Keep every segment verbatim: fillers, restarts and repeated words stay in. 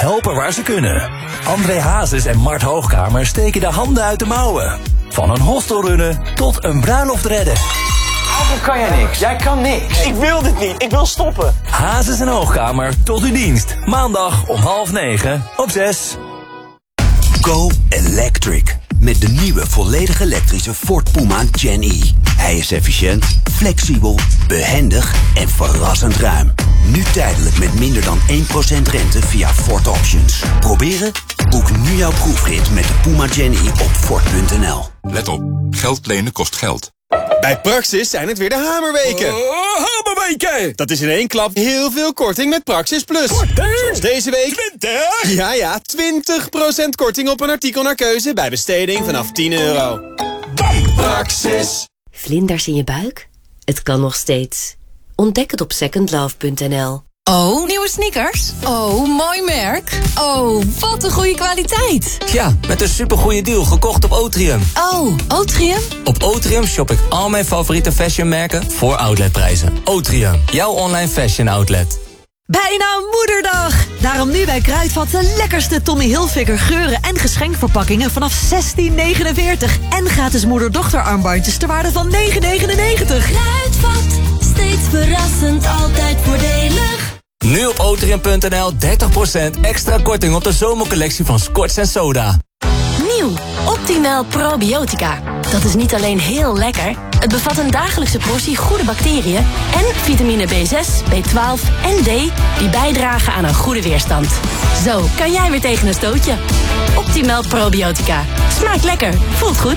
helpen waar ze kunnen. André Hazes en Mart Hoogkamer steken de handen uit de mouwen. Van een hostelrunnen tot een bruiloft redden. Waarom kan jij niks? Jij kan niks. Ik wil dit niet. Ik wil stoppen. Hazes en Hoogkamer tot uw dienst. Maandag om half negen op zes. Go Electric. Met de nieuwe volledig elektrische Ford Puma Gen E. Hij is efficiënt, flexibel, behendig en verrassend ruim. Nu tijdelijk met minder dan één procent rente via Ford Options. Proberen? Boek nu jouw proefrit met de Puma Gen E op Ford punt n l. Let op, geld lenen kost geld. Bij Praxis zijn het weer de hamerweken. Oh, hamerweken! Dat is in één klap heel veel korting met Praxis Plus. Zoals deze week. twintig? Ja, ja, twintig procent korting op een artikel naar keuze bij besteding vanaf tien euro. Praxis. Vlinders in je buik? Het kan nog steeds. Ontdek het op second love punt n l. Oh, nieuwe sneakers? Oh, mooi merk. Oh, wat een goede kwaliteit. Ja, met een supergoeie deal gekocht op Otrium. Oh, Otrium? Op Otrium shop ik al mijn favoriete fashionmerken voor outletprijzen. Otrium, jouw online fashion outlet. Bijna Moederdag! Daarom nu bij Kruidvat de lekkerste Tommy Hilfiger geuren en geschenkverpakkingen vanaf zestien negenenveertig. En gratis moeder-dochter armbandjes ter waarde van negen negenennegentig. Kruidvat, steeds verrassend, altijd voordelig. Nu op otrium punt n l dertig procent extra korting op de zomercollectie van Scotch en Soda. Nieuw, Optimal Probiotica. Dat is niet alleen heel lekker, het bevat een dagelijkse portie goede bacteriën en vitamine B zes, B twaalf en D die bijdragen aan een goede weerstand. Zo kan jij weer tegen een stootje. Optimal Probiotica. Smaakt lekker, voelt goed.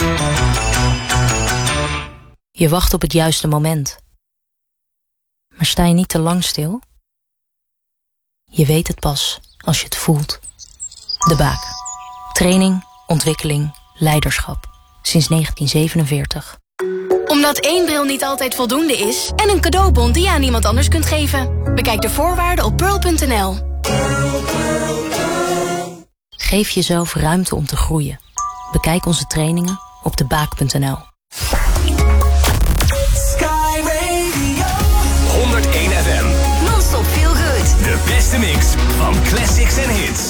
Je wacht op het juiste moment. Maar sta je niet te lang stil? Je weet het pas als je het voelt. De Baak. Training, ontwikkeling, leiderschap. Sinds negentien zevenenveertig. Omdat één bril niet altijd voldoende is en een cadeaubon die je aan iemand anders kunt geven. Bekijk de voorwaarden op pearl punt n l. Geef jezelf ruimte om te groeien. Bekijk onze trainingen op de baak punt n l. Sky Radio honderdéén F M. Non-stop feel good. De beste mix van classics en hits.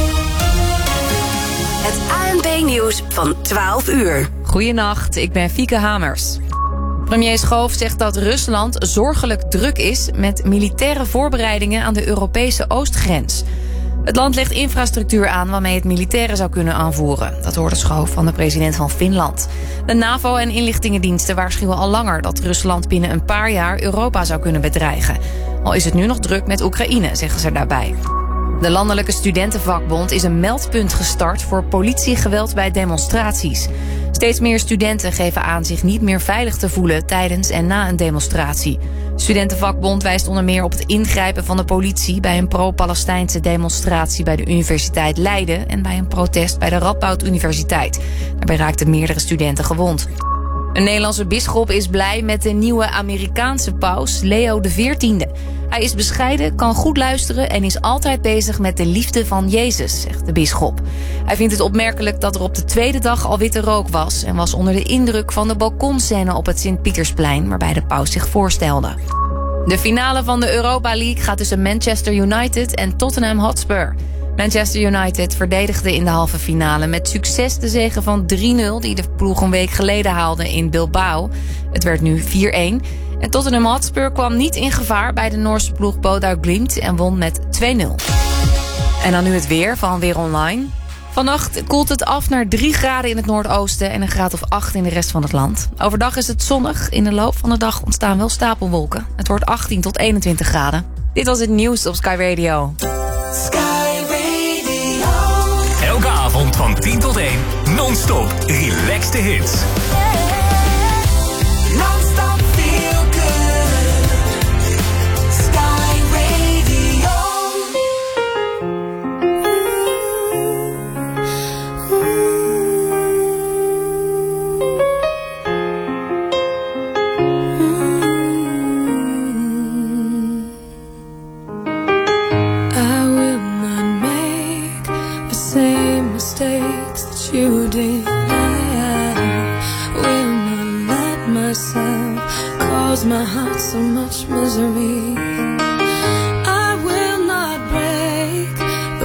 Het A N P-nieuws van twaalf uur. Goedenacht, ik ben Fieke Hamers. Premier Schoof zegt dat Rusland zorgelijk druk is met militaire voorbereidingen aan de Europese oostgrens. Het land legt infrastructuur aan waarmee het militairen zou kunnen aanvoeren. Dat hoorde Schoof van de president van Finland. De NAVO en inlichtingendiensten waarschuwen al langer dat Rusland binnen een paar jaar Europa zou kunnen bedreigen. Al is het nu nog druk met Oekraïne, zeggen ze daarbij. De Landelijke Studentenvakbond is een meldpunt gestart voor politiegeweld bij demonstraties. Steeds meer studenten geven aan zich niet meer veilig te voelen tijdens en na een demonstratie. De Studentenvakbond wijst onder meer op het ingrijpen van de politie bij een pro-Palestijnse demonstratie bij de Universiteit Leiden en bij een protest bij de Radboud Universiteit. Daarbij raakten meerdere studenten gewond. Een Nederlandse bisschop is blij met de nieuwe Amerikaanse paus, Leo de veertiende. Hij is bescheiden, kan goed luisteren en is altijd bezig met de liefde van Jezus, zegt de bisschop. Hij vindt het opmerkelijk dat er op de tweede dag al witte rook was en was onder de indruk van de balkonscène op het Sint-Pietersplein, waarbij de paus zich voorstelde. De finale van de Europa League gaat tussen Manchester United en Tottenham Hotspur. Manchester United verdedigde in de halve finale met succes de zege van drie nul... die de ploeg een week geleden haalde in Bilbao. Het werd nu vier één. En Tottenham Hotspur kwam niet in gevaar bij de Noorse ploeg Bodø Glimt en won met twee nul. En dan nu het weer van Weer Online. Vannacht koelt het af naar drie graden in het noordoosten en een graad of acht in de rest van het land. Overdag is het zonnig. In de loop van de dag ontstaan wel stapelwolken. Het wordt achttien tot eenentwintig graden. Dit was het nieuws op Sky Radio. Sky Radio. Elke avond van tien tot één. Non-stop. Relaxte hits. Non-stop feel good. Sky Radio. I will not make the same mistakes that you did. I will not let myself cause my heart so much misery. I will not break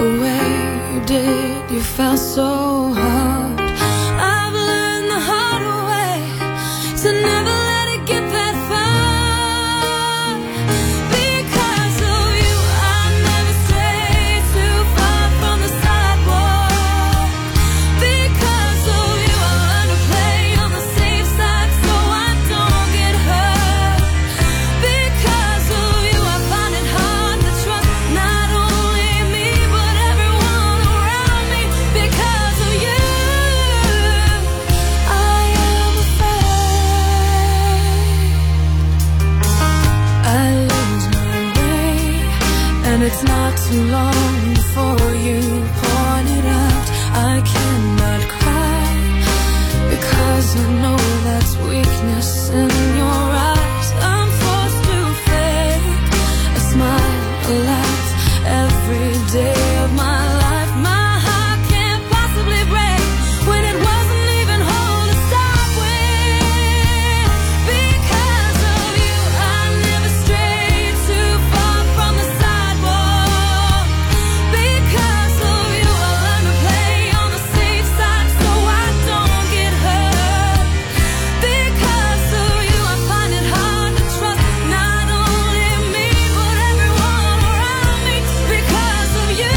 before you pointed out I cannot cry, because I know that's weakness in your eyes. I'm forced to fake a smile, a laugh every day of my life. My heart can't possibly break when it wasn't even whole to start with. Because of you I never strayed too far from the sidewalk. Because of you I learned to play on the safe side so I don't get hurt. Because of you I find it hard to trust not only me but everyone around me. Because of you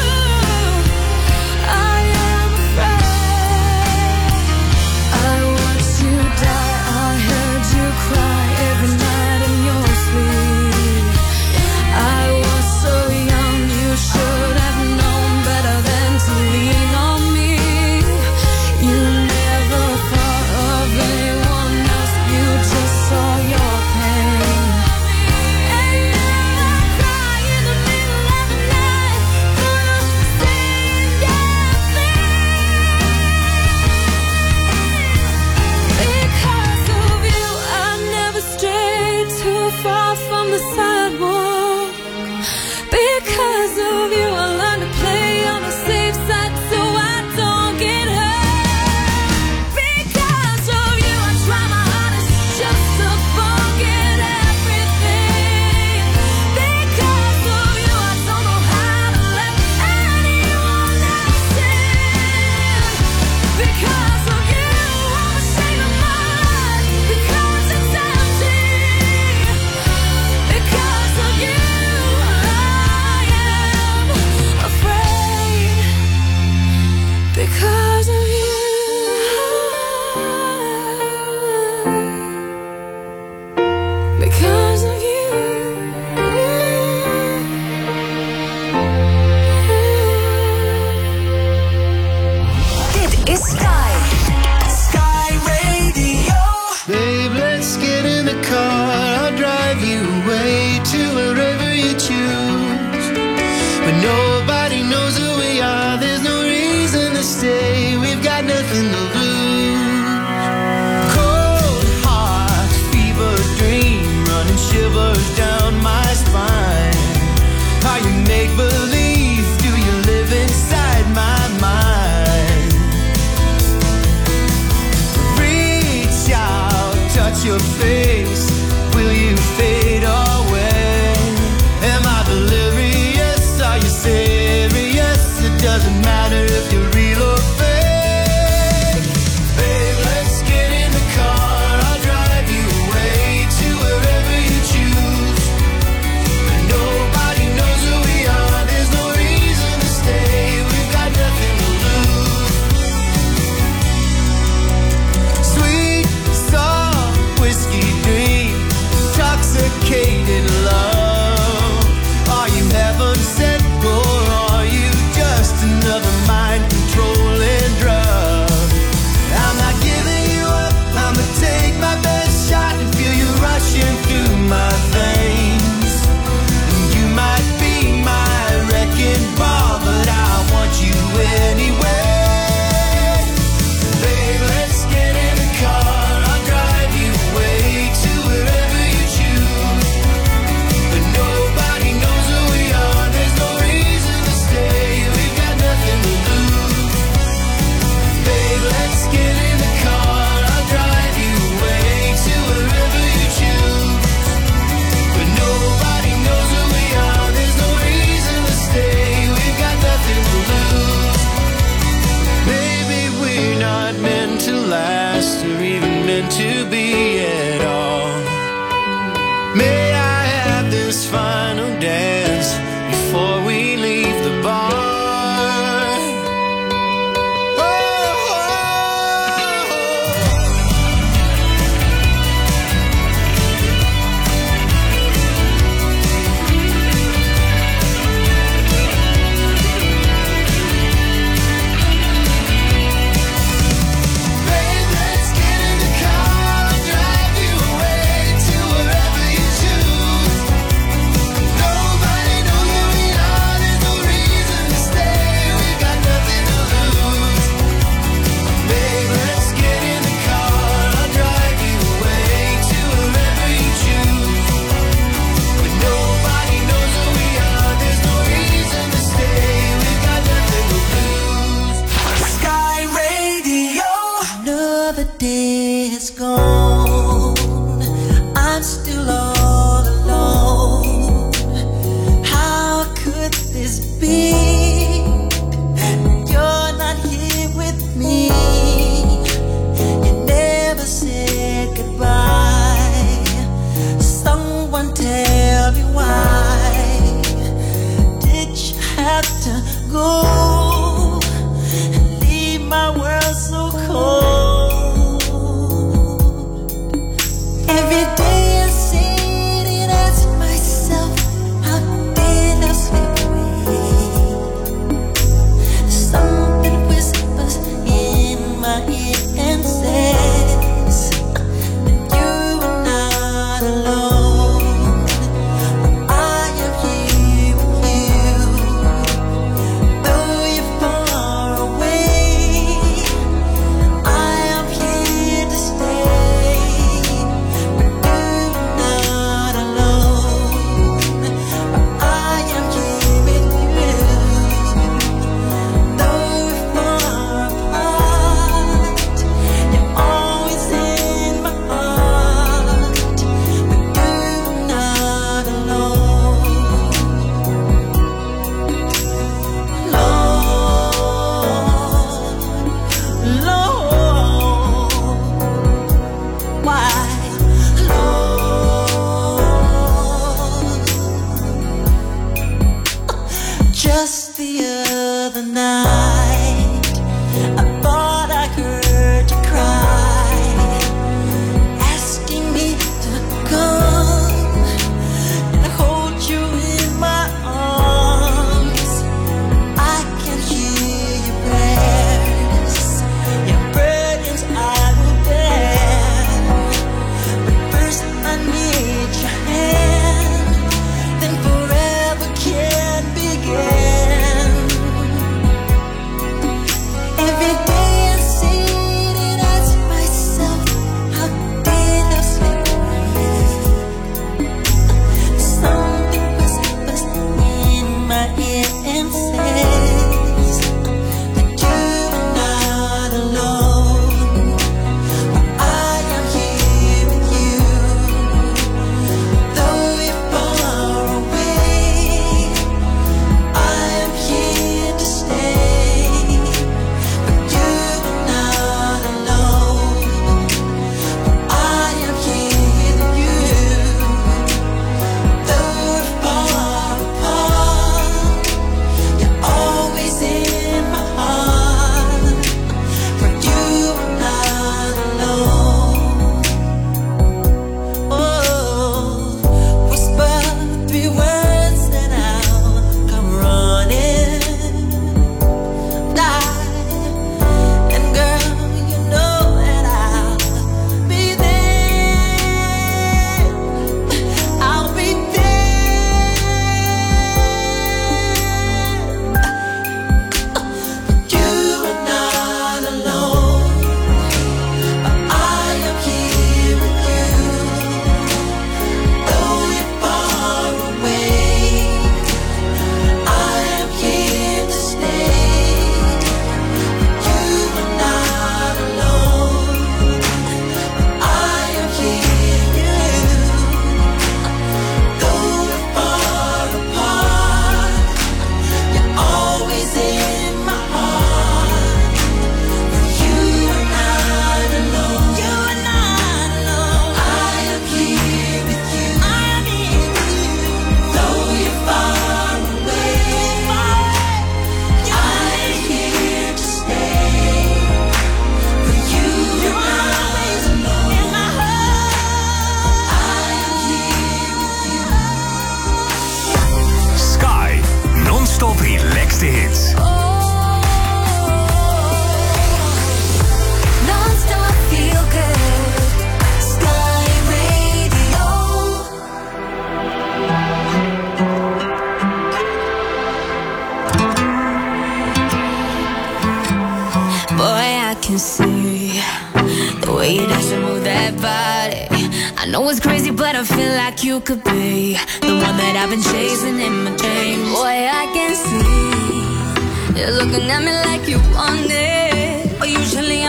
I am afraid. I watched you die, I heard you cry every night in your sleep. I was so young, you should have known better than to lean on me. You never thought of anyone else, you just saw your pain. And now I cry in the middle of the night for the same damn thing. Because of you I never strayed too far from the sidewalk. Because of you I learned to play on the safe side so I don't get hurt. Because of you I try my hardest just to forget everything. Because of you I don't know how to let anyone else in. Because of you I'm ashamed of my life, because it's empty. Because of you I am afraid. Because of you Because of you Dit is Sky. Sky Radio. Babe, let's get in the car. I'll drive you away to wherever you choose. But nobody knows who we are. There's no reason to stay. We've got nothing to lose. Cold heart, fever dream, running shivers down my spine. Are you make believe? Do you live inside my mind? Reach out, touch your face. Will you fade away? Am I delirious? Are you serious? It doesn't matter if you're real or fake. Babe, let's get in the car. I'll drive you away to wherever you choose. But nobody knows who we are. There's no reason to stay. We've got nothing to lose. Sweet, soft, whiskey dream, intoxicated love. Are you heaven sent or are you just another mind control? day is gone, I'm still all alone. How could this be? You're not here with me. You never said goodbye. Someone tell me why did you have to go and leave my world so cold? Every day I sit and ask myself, how did I slip away? Something whispers in my ear and says that you are not alone. I am here with you, though you're far away. I am here to stay, but you're not alone. I am here with you, though we're far apart. You're always in my heart, but you're not alone. Lord, Lord, why, Lord? Just the other night, I thought I heard you cry, asking me to come and hold you in my arms. I can hear your prayers, your burdens I will bear. But first I need your hand, then forever can begin. Every day I sit and ask myself, how did I slip away? Something whispers in my ear and says that you are not alone. But I am here with you, though you're far away. I am here to stay, but you're not alone. I am here with you, though we're far apart. You're always in my heart, for you are not alone. Oh, whisper three words and I'll come running. And girl, you know that I'll be there. I'll be there. You are not alone. I am here with you, though you're far away. I am here to stay. You are not alone. I am here with you, though we're far apart. You're always in my heart. You are not alone. You are not alone. I am here with you. I am here with you, though you're far away. I am here to stay. For you, you're always alone in my heart. I am here with you. Sky, non-stop relaxed hits. Non-stop feel good. Sky Radio. Boy, I can see the way you dance and move that body. I know it's crazy, but I feel like you could be the one that I've been chasing in my dreams. Boy, I can see you're looking at me like you want it, but usually I'm like, what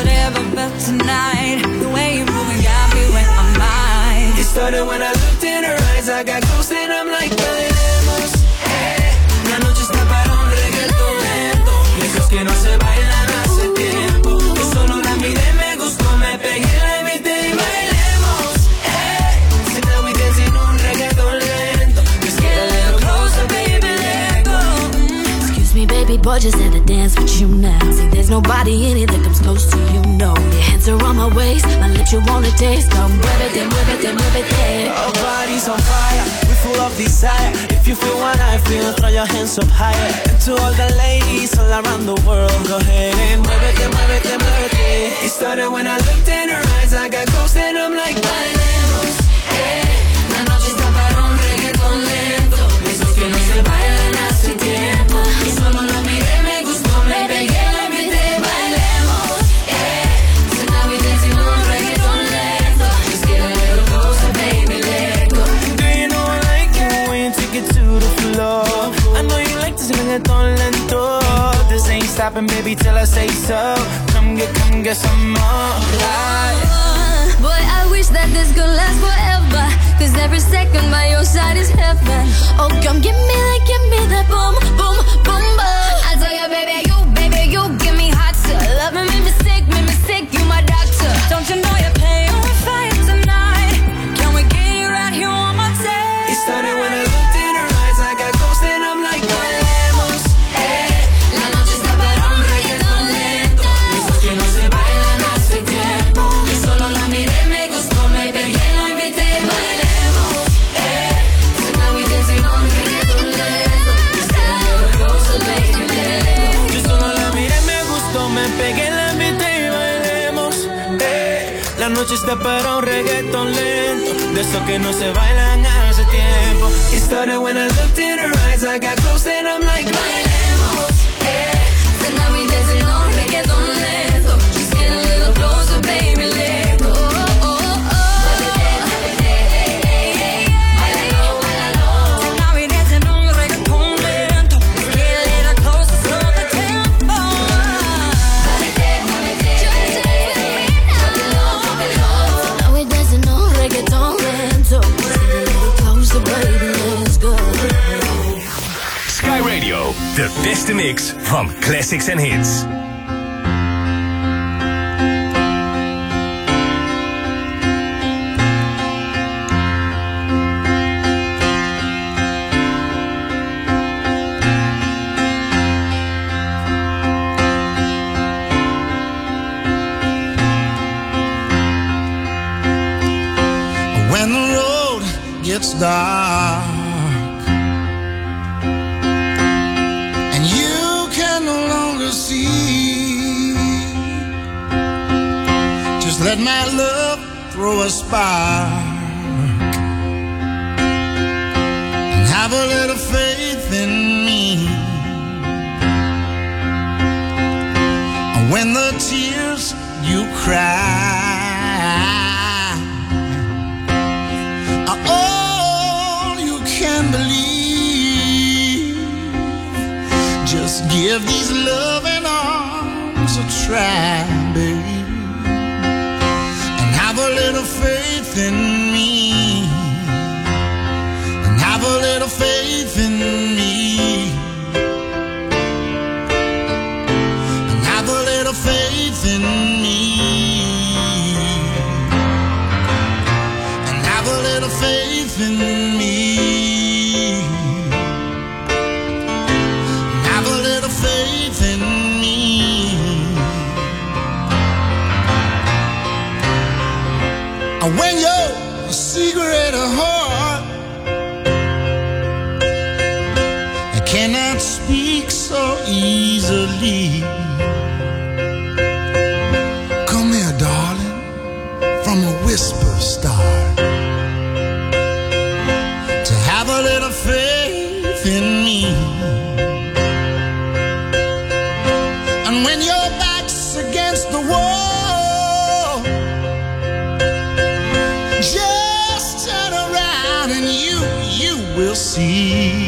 could ever felt tonight. The way you're moving got me where I'm mind. It started when I looked in her eyes. I got close and I'm like, bailemos. Hey, la noche está para un reggaetón lento. Y esos que no se bailan hace tiempo. Yo solo la miré, me gustó, me pegué, la invité y bailemos. Hey, so now we dancing un reggaetón lento. Just get a little closer, baby, let go. Excuse me, baby boy, just had to dance with you now. See, there's nobody in it that comes close to you, no. Your hands are on my waist, my lips you wanna taste. Come muévete, muévete, muévete. Our bodies on fire, we're full of desire. If you feel what I feel, throw your hands up higher. And to all the ladies all around the world, go ahead and muévete, muévete, muévete. It started when I looked in her eyes. I got close and I'm like, bailemos. Hey, la noche está para un reggaetón lento. Esos que no se bailan hace tiempo. Y solo la miré, me gustó, me pegué, la invité, bailemos. Hey, so now we dancing un reggaetón lento. Just get a little closer, baby, let go. Do you know I like it when you take it to the floor? I know you like this reggaeton lento. This ain't stopping, baby, till I say so. Come get, come get some more. Like, Boy, I wish that this could last forever. Cause every second by your side is heaven. Oh, come give me that, give me that boom, boom, boom, boom. I tell you, baby, you, baby, you give me hot to love me, make me sick, make me sick, you my doctor. Don't you know you're playing with fire tonight? Can we get you right here one more time? it started when I looked in her eyes. I got close and I'm like, bailemos. Hey, la noche está para un reggaetón lento. Esos que no se bailan hace tiempo. Y solo la miré, me gustó, me pegué, la invité, bailemos. Hey, so now we dancing on reggaetón lento. Just get a little closer, baby, let go. Yo solo la miré, me gustó, me pegué, la invité y bailemos. Hey, la noche está para un reggaetón lento. De esos que no se bailan hace tiempo. It started when I looked in her eyes. I got close and I'm like, bailemos. Hey, So now we dancing on reggaeton lento. Just get a little closer, baby, let go. Oh, oh, oh. So now we dancing on reggaeton lento. Get a little closer, slow the tempo. Now we dancing on reggaeton lento. Just get a little closer, baby, let's go. Sky Radio, de beste mix van classics en hits. When the road gets dark and you can no longer see, just let my love throw a spark and have a little faith in me. And when the tears you cry are all you can believe, just give these loving arms a try, baby, and have a little faith in me, and have a little faith in me, and have a little faith in me. Have a little faith in me. Have a little faith in me. When you're a secret heart, I cannot speak so easily. Come here, darling, from a whisper start. Have a little faith in me. And when your back's against the wall, just turn around and you, you will see.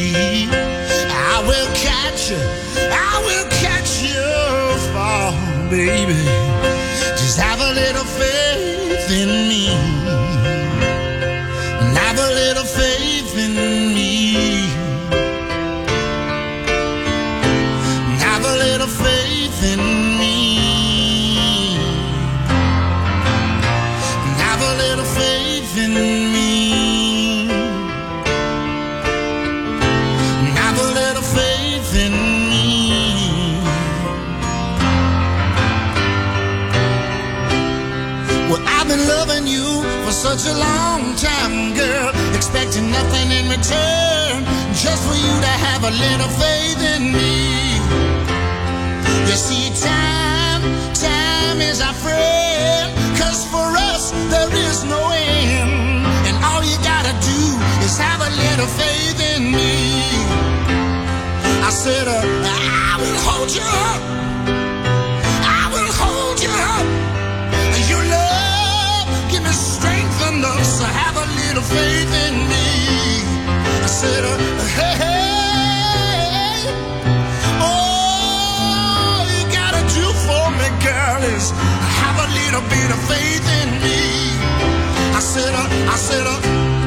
I will catch you, I will catch you fall, baby. Just have a little faith in me. And have a little faith in me. And have a little faith in me. And have a little faith in me. And have a little faith in me. Well, I've been loving you for such a long time, girl, expecting nothing in return, just for you to have a little faith in me. You see, time, time is our friend, 'cause for us there is no end. And all you gotta do is have a little faith in me. I said, uh, I will hold you up. I will hold you up. Your love, give me strength enough, so have a little faith in me. I said, uh, hey, hey, all you gotta do for me, girl, is have a little bit of faith in me. I said, uh, I said, uh,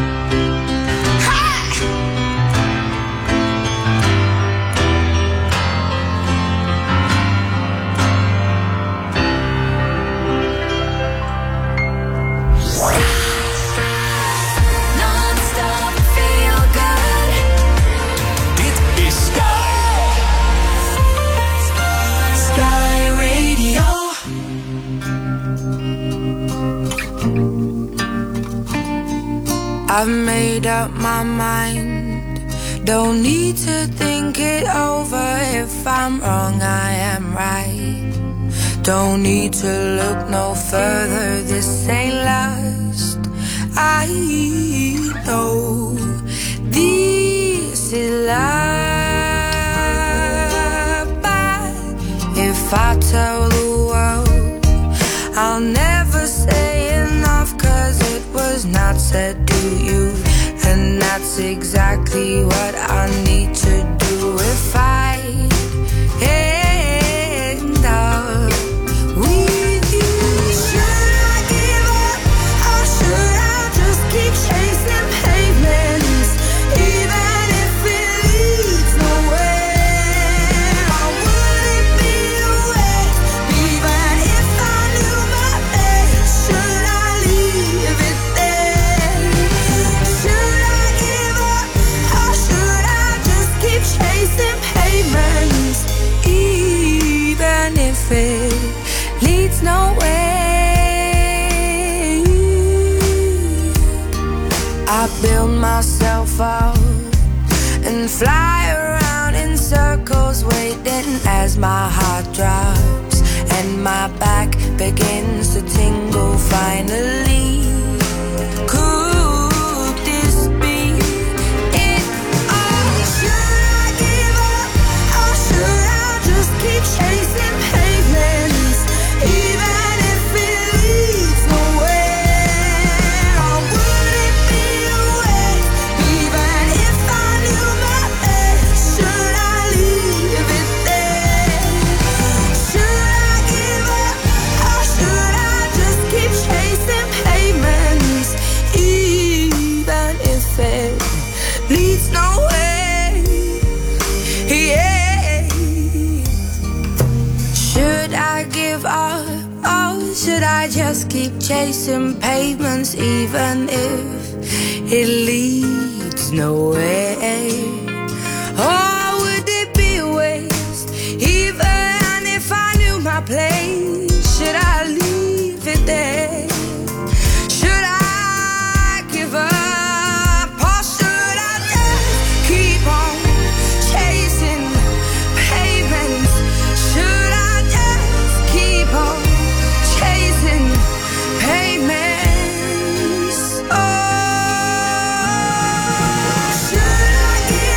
I've made up my mind. Don't need to think it over. If I'm wrong, I am right. Don't need to look no further. This ain't last. I know this is love. But if I tell the world, I'll never say enough, 'cause it was not said to you. And that's exactly what I need to do if I end up with you. Should I give up, or should I just keep chasing pavements, even if it leads nowhere? Or would it be a waste, even if I knew my best? Should I leave it there? Should I give up, or should I just keep chasing pavements, even if it leads nowhere? I build myself up and fly around in circles, waiting as my heart drops and my back begins to tingle finally. Could this be it all? Should I give up, or should I just keep chasing pavements, even if it leads nowhere? Or would it be a waste, even if I knew my best? Should I leave it there? Should I give up, or should I just keep chasing pavements, even if it leads nowhere? Yeah. Should I give up, or should I just keep chasing pavements, even if it leads nowhere? Or would it be a waste, even if I knew my place? Should I leave it there? Should I give up, or should I just keep on chasing pavements? Should I just keep on chasing pavements? Oh, should I give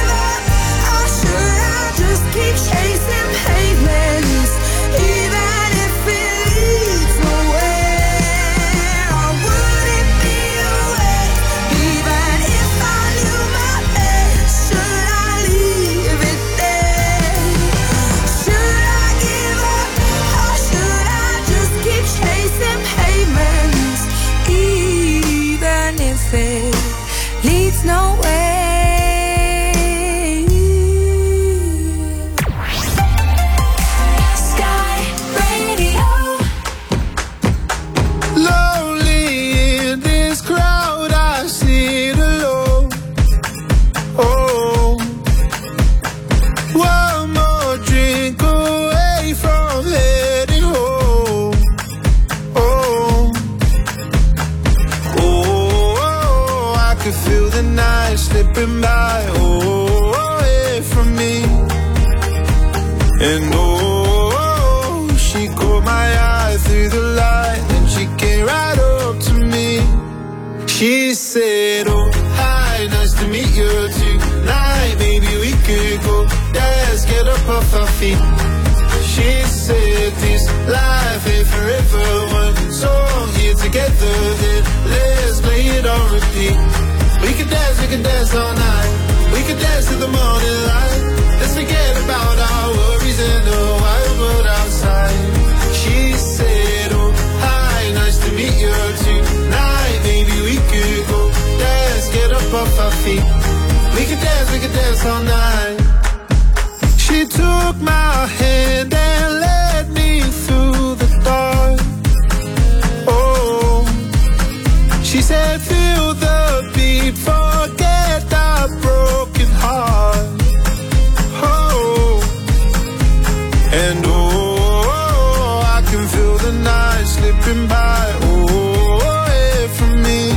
And oh, she caught my eye through the light, and she came right up to me. She said, oh, hi, nice to meet you tonight. Maybe we could go dance, get up off our feet. She said, this life ain't forever. One song here together, then let's play it on repeat. We could dance, we could dance all night. We could dance to the morning light. Let's forget about our worries in the wild world outside. She said, oh, hi, nice to meet you tonight. Maybe we could go dance, get up off our feet. We could dance, we could dance all night. She took my hand and led me through the dark. Oh, she said, feel the beat, forget our broken heart. Oh, and oh, I can feel the night slipping by. Oh, away from me.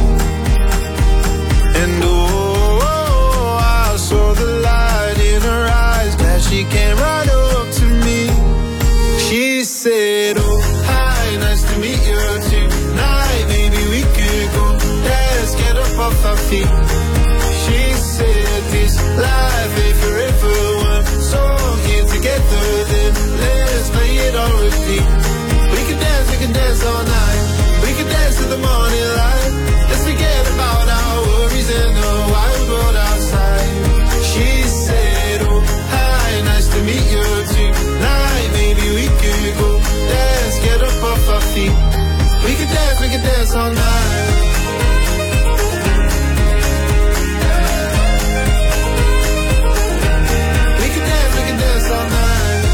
And oh, I saw the light in her eyes. Glad she came right up to me. She said, oh, hi, nice to meet you tonight. Maybe we could go dance, get up off our feet. She said, this life ain't forever. One song here together, then let's play it on repeat. We can dance, we can dance all night. We can dance to the morning light. Let's forget about our worries in the wild world outside. She said, oh, hi, nice to meet you tonight. Maybe we could go dance, get up off our feet. We could dance, we could dance all night. We could dance, we could dance all night.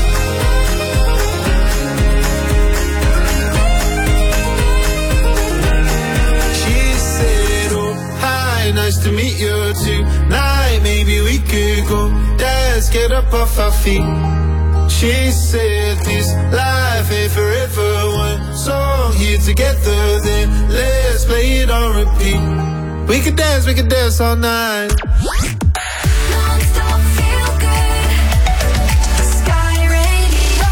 She said, oh, hi, nice to meet you tonight. Maybe we could go dance, get up off our feet. She said, this life ain't forever. One song here together, then let's play it on repeat. We could dance, we could dance all night. Non-stop feel good. Sky Radio.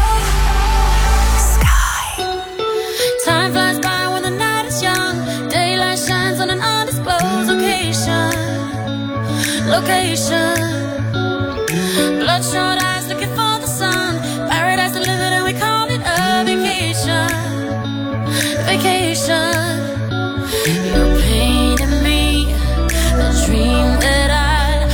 Sky. Time flies by when the night is young. Daylight shines on an undisclosed location. Location. Bloodshot eyes looking for the sun. Paradise delivered and we call it a vacation. Vacation. You're painting me a dream that I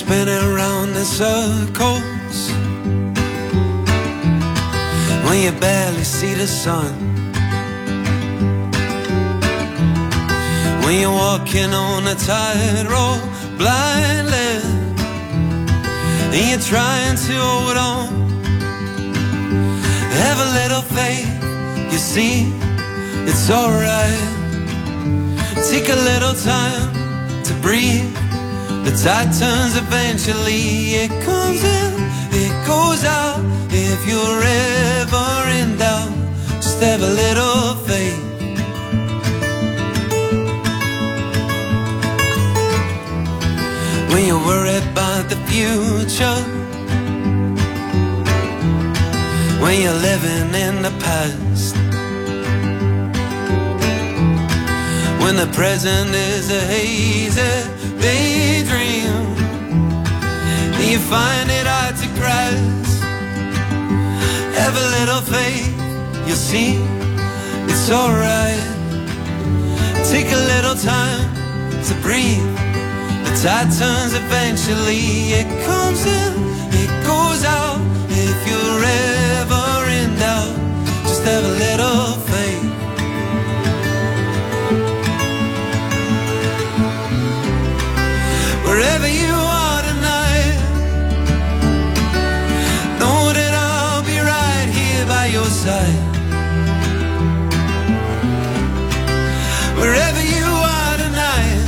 spinning around in circles when you barely see the sun, when you're walking on a tightrope blindly and you're trying to hold on. Have a little faith, you see, it's alright. Take a little time to breathe. The tide turns eventually. It comes in, it goes out. If you're ever in doubt, just have a little faith. When you're worried about the future, when you're living in the past, when the present is a hazy daydream and you find it hard to grasp, have a little faith, you'll see it's alright. Take a little time to breathe. The tide turns eventually. It comes in, it goes out. If you're ever in doubt, just have a little faith. Wherever you are tonight, know that I'll be right here by your side. Wherever you are tonight,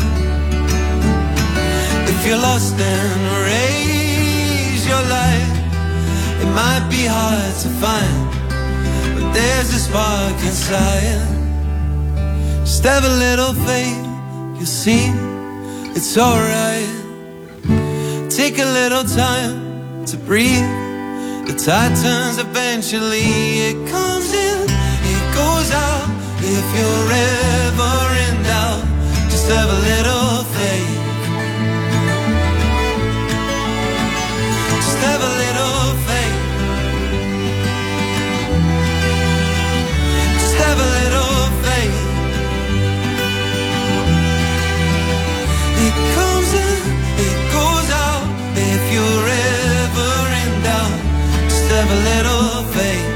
if you're lost then raise your light. It might be hard to find, but there's a spark inside. Just have a little faith, you'll see it's alright. Take a little time to breathe. The tide turns eventually. It comes in, it goes out. If you're ever in doubt, just have a little faith. Just have a little faith. Just have a little faith. It comes in, it goes out. If you're ever in doubt, just have a little faith.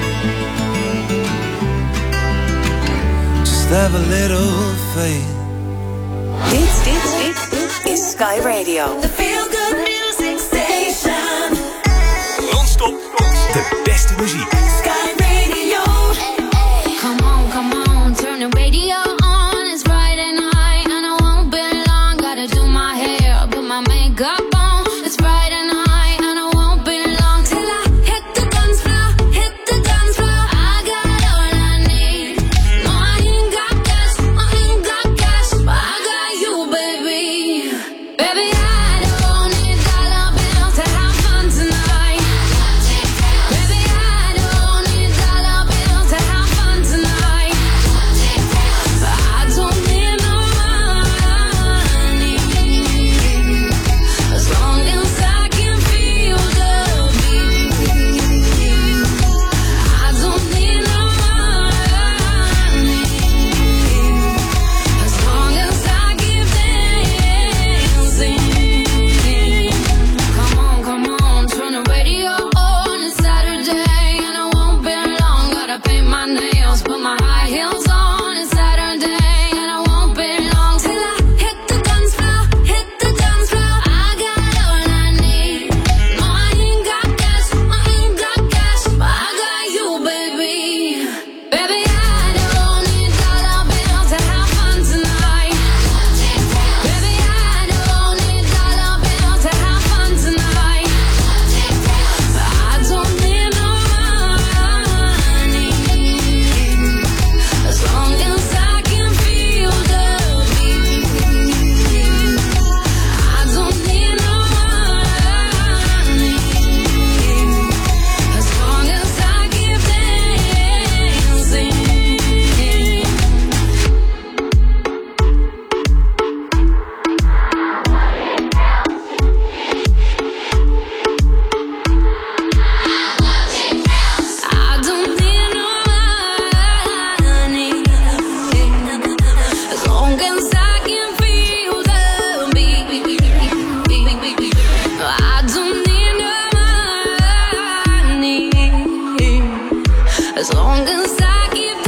Just have a little faith. Dit, dit, dit is Sky Radio. The Feel Good Music Station. Non-stop de beste muziek. Sky Radio. Come on, come on, turn the radio on. It's Friday night and I won't be long. Gotta do my hair, put my makeup on. It's Friday night and I won't be long till I hit the dance floor, hit the dance floor. I got all I need. No, I ain't got cash, I ain't got cash, but I got you, baby. Baby, I don't need dollar bills to have fun tonight. Baby, I don't as long as I keep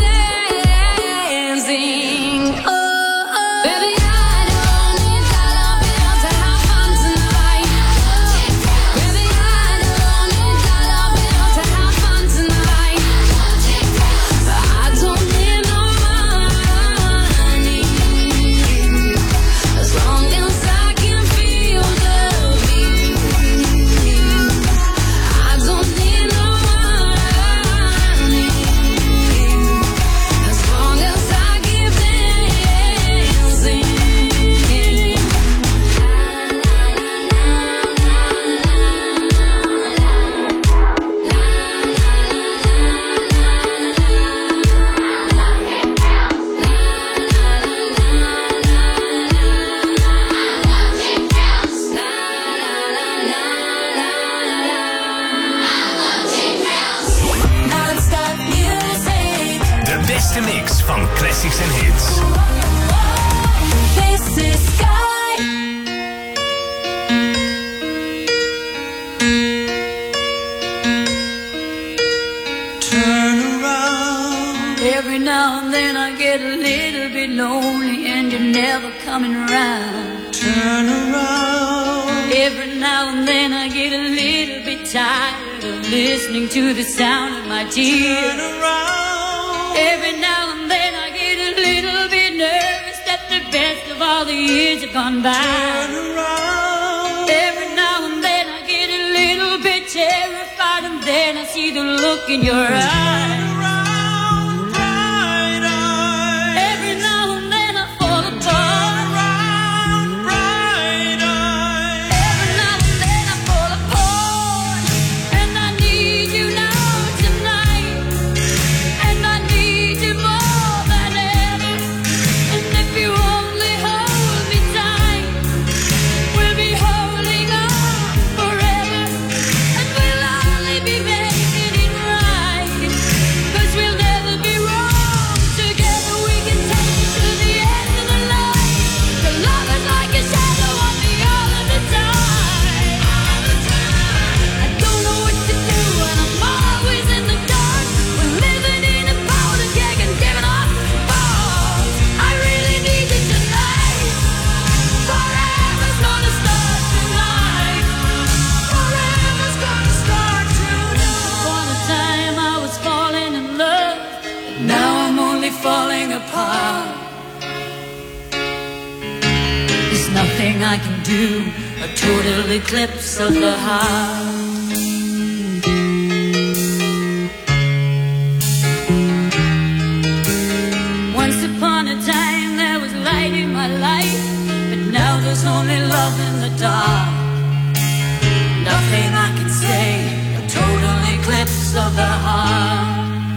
dancing. Oh, oh. Baby, I don't need dollar bills to have fun tonight. Baby, I don't need dollar bills to have fun tonight. I don't need no money as long as I can feel the beat. I don't need no money as long as I keep dancing. Non-stop music. De beste mix van classics en hits. This is Sky. Turn around. Every now and then I get a little bit lonely and you're never coming around. Turn around. Every now and then I get a little bit tired of listening to the sound of my tears. Turn around. Every now and then I get a little bit nervous that the best of all the years have gone by. Turn around. Every now and then I get a little bit terrified and then I see the look in your eyes. Every now and then I fall apart. Every now and then I fall apart. And I need you now tonight. And I need you more than ever. And if you only hold me tight, we'll be holding on forever. And we'll only be making it right. 'Cause we'll never be wrong. Together we can take it to the end of the line. The love is like a shadow on me all of the time. I don't know what to do and I'm always in the dark. We're living in a powder keg and giving off balls. I really need you tonight. Forever's gonna start tonight. Forever's gonna start tonight. For a time I was falling in love, but now I'm only falling apart. There's nothing I can do, a total eclipse of the heart. Once upon a time there was light in my life, but now there's only love in the dark. Nothing I can say, a total eclipse of the heart.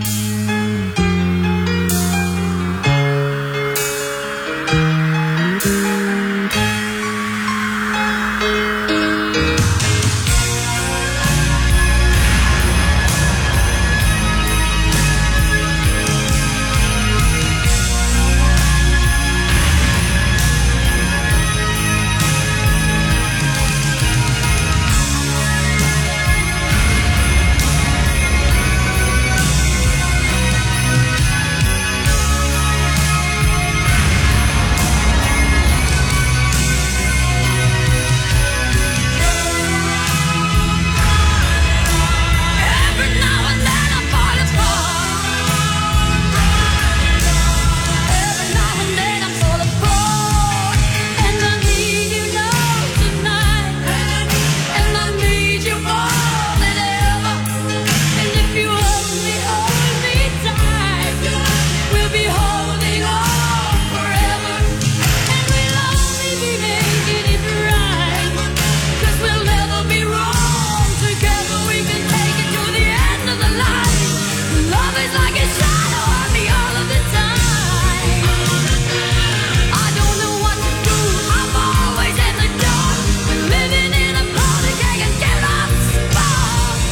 Every now and then I fall apart. Every now and then I fall apart. And I need you now tonight. And I need you more than ever. And if you only hold me tight, we'll be holding on forever. And we'll only be making it right. 'Cause we'll never be wrong. Together we can take it to the end of the line. Love is like a shadow on me all of the time. I don't know what to do, I'm always in the dark. We're living in a powder keg and giving off sparks.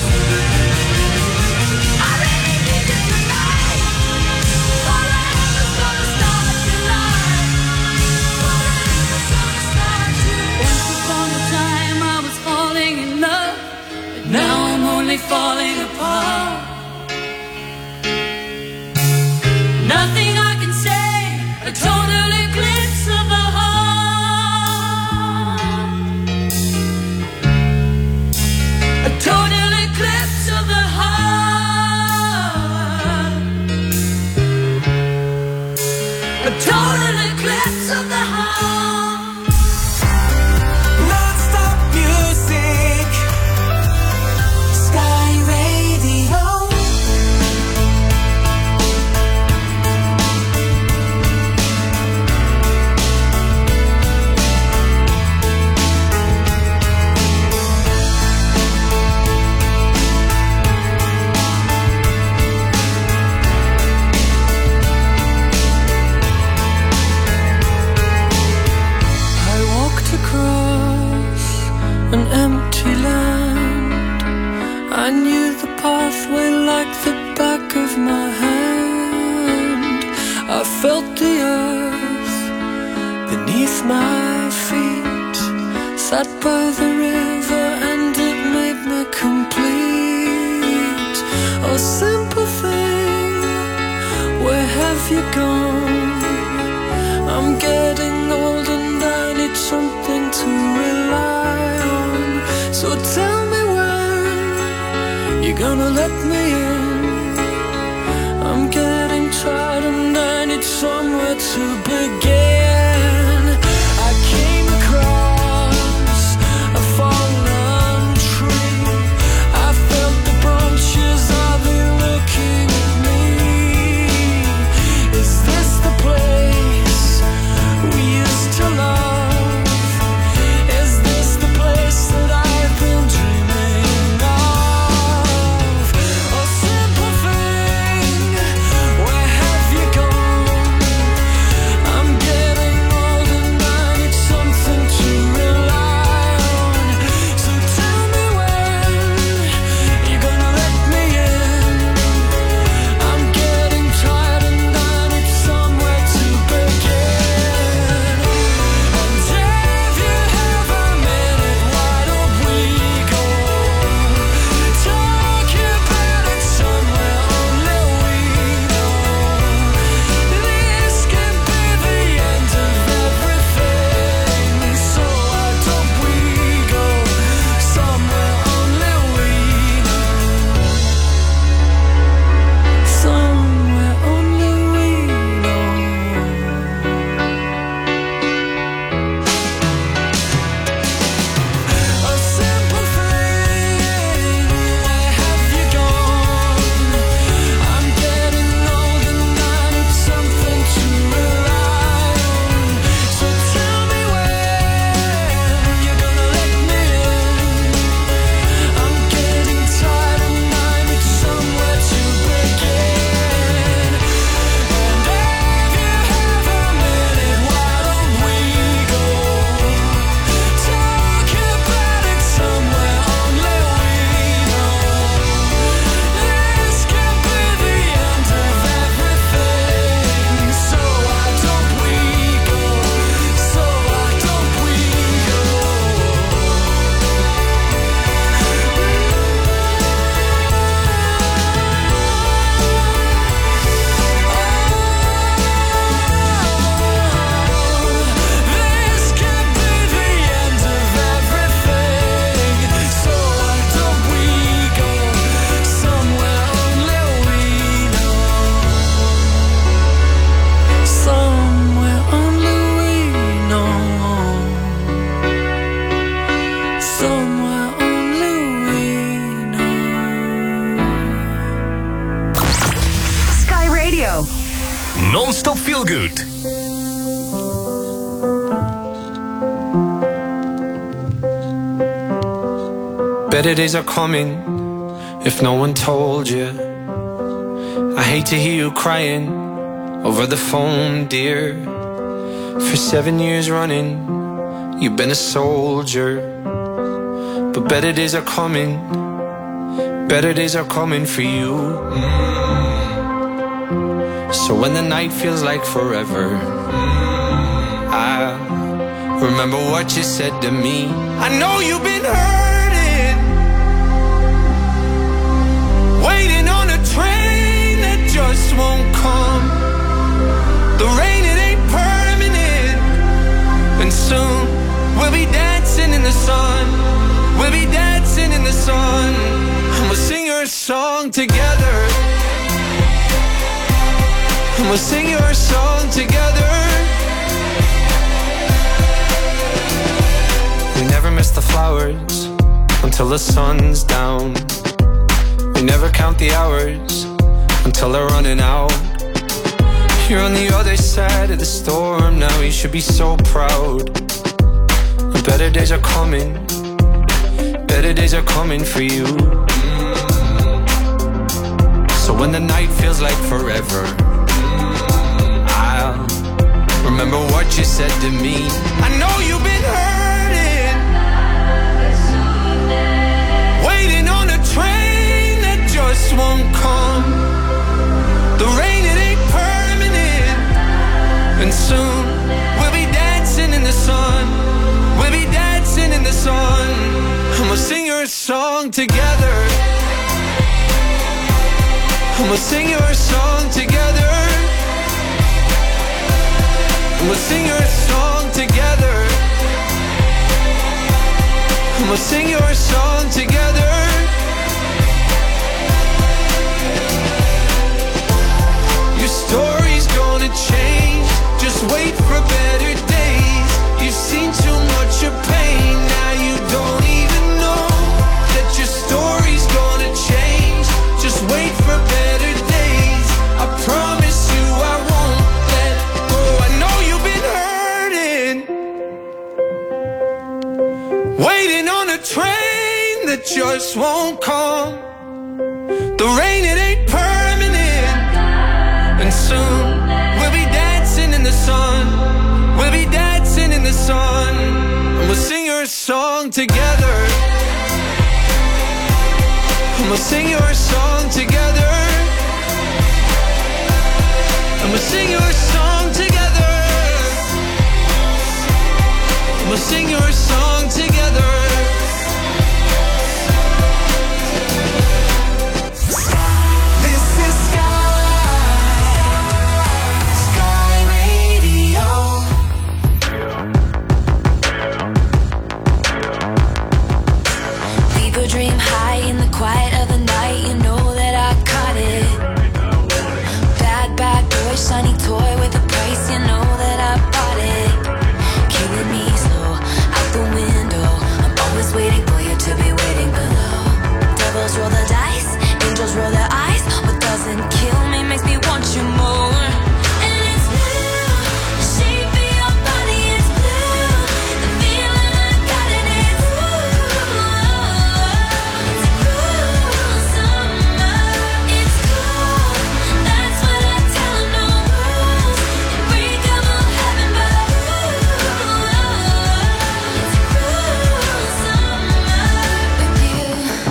I really need you tonight. Forever's gonna start tonight. Forever's gonna start tonight. Once upon a time I was falling in love, but now I'm only falling apart. I knew the pathway like the back of my hand. I felt the earth beneath my feet. Sat by the river and it made me complete. A simple thing, where have you gone? I'm getting old and I need something to rely on. So tell me when you're gonna let me in. I'm getting tired and I need somewhere to begin. I came across a fallen tree. I felt the branches of it looking at me. Is this the place we used to love? Is this the place that I've been dreaming of? A simple thing, where have you gone? I'm getting old and I need something to rely on. So tell me when you're gonna let me in. I'm getting tired and I need somewhere to begin. And if you have a minute, why don't we go talk about it somewhere only we know? This could be the end of everything. So why don't we go somewhere only we know? Somewhere only we know. A simple thing, where have you gone? I'm getting old and I need something to rely on. So tell me when you're gonna let me in. I'm getting tired and I need somewhere to begin. And if you have a minute, why don't we go talk about it somewhere only we know? This could be the end of everything. So why don't we go? So why don't we go? This could be the end of everything. So why don't we go somewhere only we know? Somewhere only we know. Somewhere only we know. Sky Radio. Non-stop feel good. Better days are coming, if no one told you. I hate to hear you crying over the phone, dear. For seven years running, you've been a soldier. But better days are coming, better days are coming for you. So when the night feels like forever, I remember what you said to me. I know you've been hurting, waiting on a train that just won't come. The rain, it ain't permanent, and soon we'll be dancing in the sun. We'll be dancing in the sun, and we'll sing your song together. And we'll sing your song together. We never miss the flowers until the sun's down. We never count the hours until they're running out. You're on the other side of the storm now, you should be so proud. The better days are coming, better days are coming for you. So when the night feels like forever, I'll remember what you said to me. I know you've been hurting, waiting on a train we'll sing your song together. We'll sing your song together. We'll sing your song together. Your story's gonna change. Just wait for better days. You've seen too much of pain. Now you don't even know that your story's gonna change. Just wait for better days. I promise you I won't let go. I know you've been hurting, waiting on a train that just won't come. The rain, it ain't permanent. And soon we'll be dancing in the sun. We'll be dancing in the sun. And we'll sing your song together. And we'll sing your song together. And we'll sing your song together. And we'll sing your song together. This is Sky, Sky Radio. People dream high in the quiet of the night. You know that I caught it. Bad, bad boy, shiny toy with a price. You know that I bought it. Killing me slow, out the window. I'm always waiting for you to be waiting below. Devils roll the dice, angels roll their eyes. What doesn't kill me makes me want you more. And it's blue, the shape of your body is blue. The feeling I got in it's blue. It's a cruel summer. It's cool, that's what I tell 'em, no rules. Unbreakable heaven, but ooh, it's a cruel summer with you.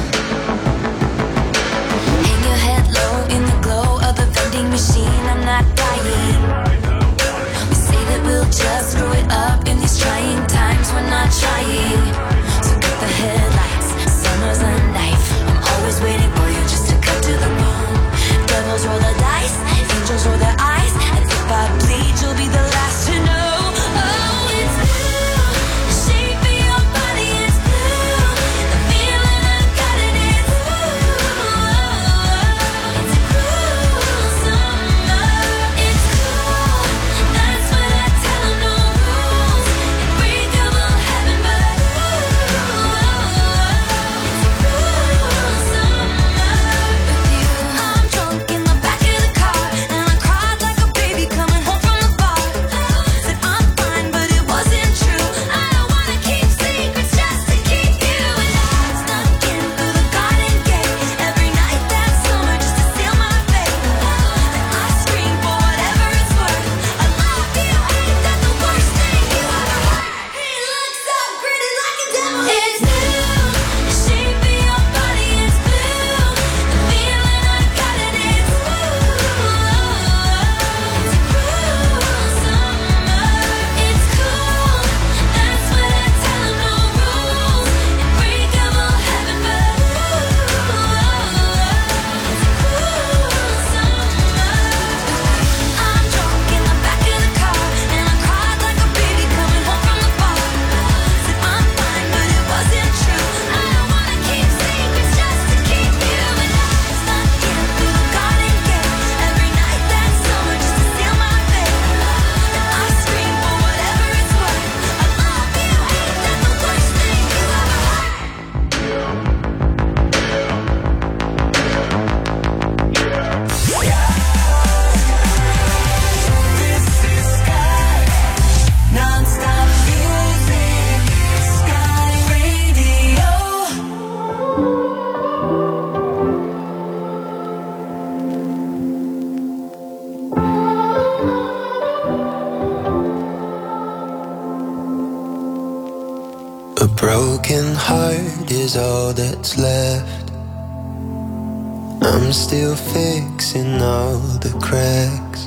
Hang your head low in the glow of the vending machine. I'm not dying. We say that we'll just screw it up in these trying times. We're not trying. So cut the headlights. Summer's a knife. I'm always waiting for you just to cut to the bone. Devils roll the dice. Angels roll their eyes. And if I bleed, you'll be the last to know. Oh, it's blue. The shape of your body is blue. The feeling I got in it's blue. It's a cruel summer. It's cool, that's what I tell 'em, no rules. Unbreakable heaven, but ooh, it's a cruel summer with you. I'm drunk in the back of the car, and I cried like a baby coming home from the bar. Said I'm fine, but it wasn't true. I don't wanna keep secrets just to keep you. And I snuck in through the garden gate every night that summer just to seal my fate. Then I screamed for whatever it's worth. I love you, ain't that the worst thing you ever heard? He looks so pretty like a devil. It's blue, the shape of your body is blue. The feeling I got in it's blue. It's a cruel summer. It's cool, that's what I tell 'em, no rules. Unbreakable heaven, but ooh, it's a cruel summer. I'm drunk in the back of the car, and I cried like a baby coming home from the bar. Said I'm fine, but it wasn't true. I don't wanna keep secrets just to keep you. And I snuck in through the garden gate every night that summer just to seal my fate. Then I screamed for whatever it's worth. I love you, ain't that the worst thing you ever heard? This is Sky, non-stop music, Sky Radio. A broken heart is all that's left. I'm still fixing all the cracks.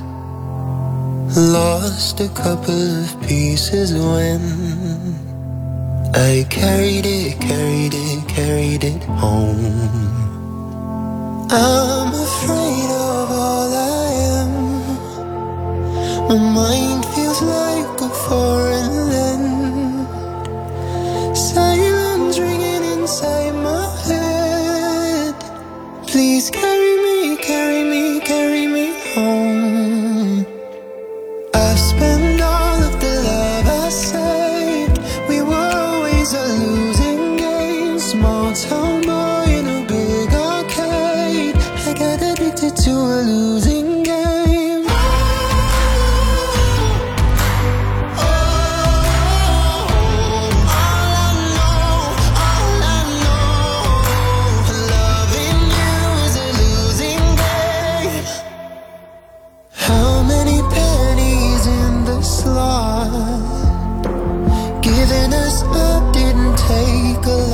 Lost a couple of pieces when I carried it, carried it, carried it home. I'm afraid of Please carry me, carry me, carry me home. I've spent all of the love I saved. We were always a losing game. Small town boy in a big arcade. I got addicted to a losing game. Oh, all I know, all I know, loving you is a losing game. How many pennies in the slot? Giving us up didn't take a